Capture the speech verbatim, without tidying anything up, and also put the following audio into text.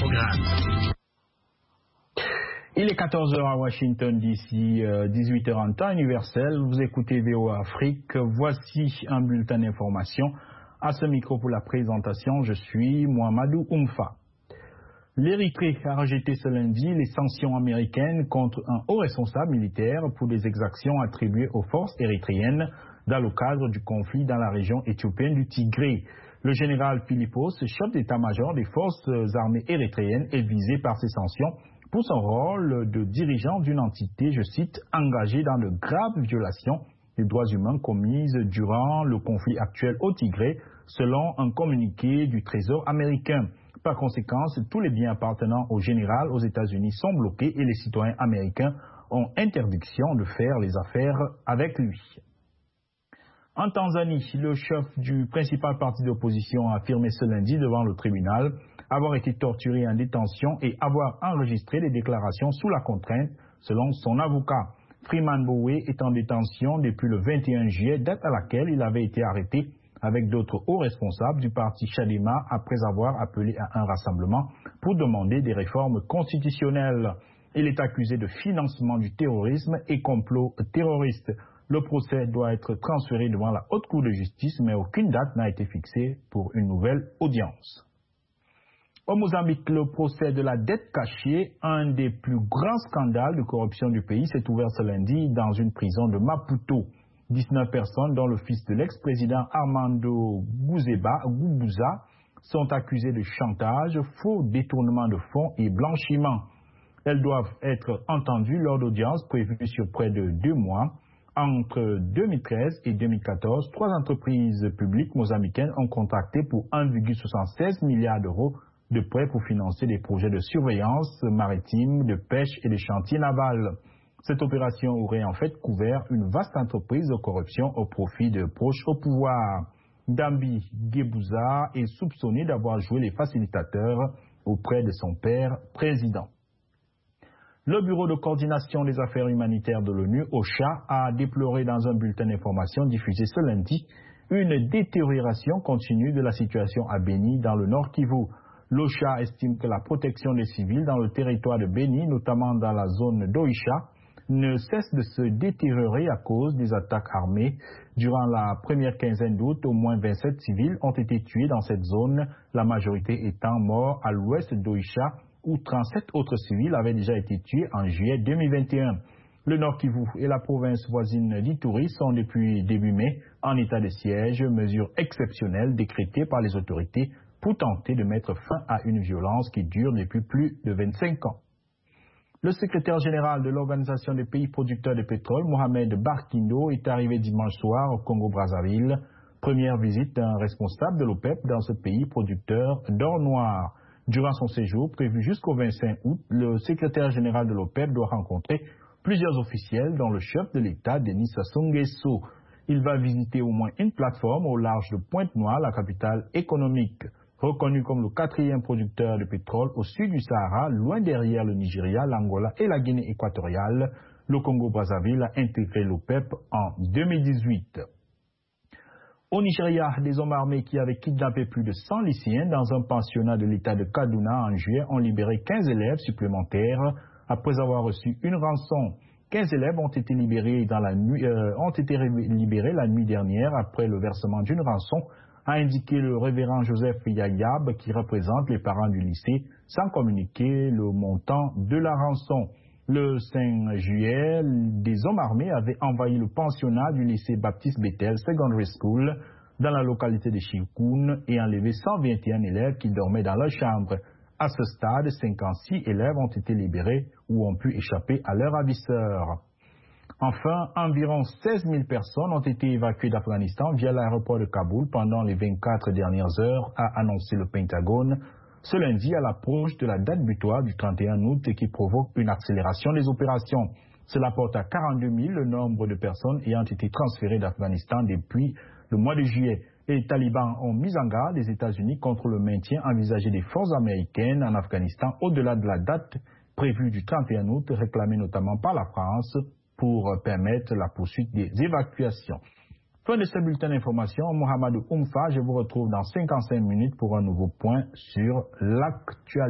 programme. Il est quatorze heures à Washington D C, euh, dix-huit heures en temps universel. Vous écoutez V O A Afrique. Voici un bulletin d'information. À ce micro pour la présentation, je suis Mohamedou Oumfa. L'Érythrée a rejeté ce lundi les sanctions américaines contre un haut responsable militaire pour des exactions attribuées aux forces érythréennes dans le cadre du conflit dans la région éthiopienne du Tigré. Le général Philippos, chef d'état-major des forces armées érythréennes, est visé par ces sanctions pour son rôle de dirigeant d'une entité, je cite, engagée dans de graves violations des droits humains commises durant le conflit actuel au Tigré, selon un communiqué du Trésor américain. Par conséquent, tous les biens appartenant au général aux États-Unis sont bloqués et les citoyens américains ont interdiction de faire les affaires avec lui. En Tanzanie, le chef du principal parti d'opposition a affirmé ce lundi devant le tribunal avoir été torturé en détention et avoir enregistré des déclarations sous la contrainte, selon son avocat. Freeman Mbowe est en détention depuis le vingt et un juillet, date à laquelle il avait été arrêté avec d'autres hauts responsables du parti Chadema après avoir appelé à un rassemblement pour demander des réformes constitutionnelles. Il est accusé de financement du terrorisme et complot terroriste. Le procès doit être transféré devant la Haute Cour de justice, mais aucune date n'a été fixée pour une nouvelle audience. Au Mozambique, le procès de la dette cachée, un des plus grands scandales de corruption du pays, s'est ouvert ce lundi dans une prison de Maputo. dix-neuf personnes, dont le fils de l'ex-président Armando Guebuza, sont accusées de chantage, faux détournement de fonds et blanchiment. Elles doivent être entendues lors d'audiences prévues sur près de deux mois. Entre deux mille treize et deux mille quatorze, trois entreprises publiques mozambicaines ont contracté pour un virgule soixante-seize milliard d'euros de prêts pour financer des projets de surveillance maritime, de pêche et de chantiers navals. Cette opération aurait en fait couvert une vaste entreprise de corruption au profit de proches au pouvoir. Dambi Guebuza est soupçonné d'avoir joué les facilitateurs auprès de son père président. Le Bureau de coordination des affaires humanitaires de l'ONU, OCHA, a déploré dans un bulletin d'information diffusé ce lundi une détérioration continue de la situation à Beni dans le Nord Kivu. L'OCHA estime que la protection des civils dans le territoire de Beni, notamment dans la zone d'Oïcha, ne cesse de se détériorer à cause des attaques armées. Durant la première quinzaine d'août, au moins vingt-sept civils ont été tués dans cette zone, la majorité étant morts à l'ouest d'Oïcha, où trente-sept autres civils avaient déjà été tués en juillet deux mille vingt et un. Le Nord Kivu et la province voisine d'Ituri sont depuis début mai en état de siège, mesure exceptionnelle décrétée par les autorités pour tenter de mettre fin à une violence qui dure depuis plus de vingt-cinq ans. Le secrétaire général de l'Organisation des pays producteurs de pétrole, Mohamed Barkindo, est arrivé dimanche soir au Congo-Brazzaville. Première visite d'un responsable de l'OPEP dans ce pays producteur d'or noir. Durant son séjour, prévu jusqu'au vingt-cinq août, le secrétaire général de l'OPEP doit rencontrer plusieurs officiels, dont le chef de l'État, Denis Sassou Nguesso. Il va visiter au moins une plateforme au large de Pointe-Noire, la capitale économique. Reconnu comme le quatrième producteur de pétrole au sud du Sahara, loin derrière le Nigeria, l'Angola et la Guinée équatoriale, le Congo-Brazzaville a intégré l'OPEP en deux mille dix-huit. Au Nigeria, des hommes armés qui avaient kidnappé plus de cent lycéens dans un pensionnat de l'État de Kaduna en juillet ont libéré quinze élèves supplémentaires après avoir reçu une rançon. quinze élèves ont été libérés, dans la nuit, euh, ont été libérés la nuit dernière après le versement d'une rançon, a indiqué le révérend Joseph Yayab, qui représente les parents du lycée, sans communiquer le montant de la rançon. Le cinq juillet, des hommes armés avaient envahi le pensionnat du lycée Baptiste Bethel Secondary School dans la localité de Chikoun et enlevé cent vingt et un élèves qui dormaient dans leur chambre. À ce stade, cinquante-six élèves ont été libérés ou ont pu échapper à leurs ravisseurs. Enfin, environ seize mille personnes ont été évacuées d'Afghanistan via l'aéroport de Kaboul pendant les vingt-quatre dernières heures, a annoncé le Pentagone ce lundi à l'approche de la date butoir du trente et un août qui provoque une accélération des opérations. Cela porte à quarante-deux mille le nombre de personnes ayant été transférées d'Afghanistan depuis le mois de juillet. Les talibans ont mis en garde les États-Unis contre le maintien envisagé des forces américaines en Afghanistan au-delà de la date prévue du trente et un août, réclamée notamment par la France pour permettre la poursuite des évacuations. Fin de ce bulletin d'information, Mohamedou Oumfa, je vous retrouve dans cinquante-cinq minutes pour un nouveau point sur l'actualité.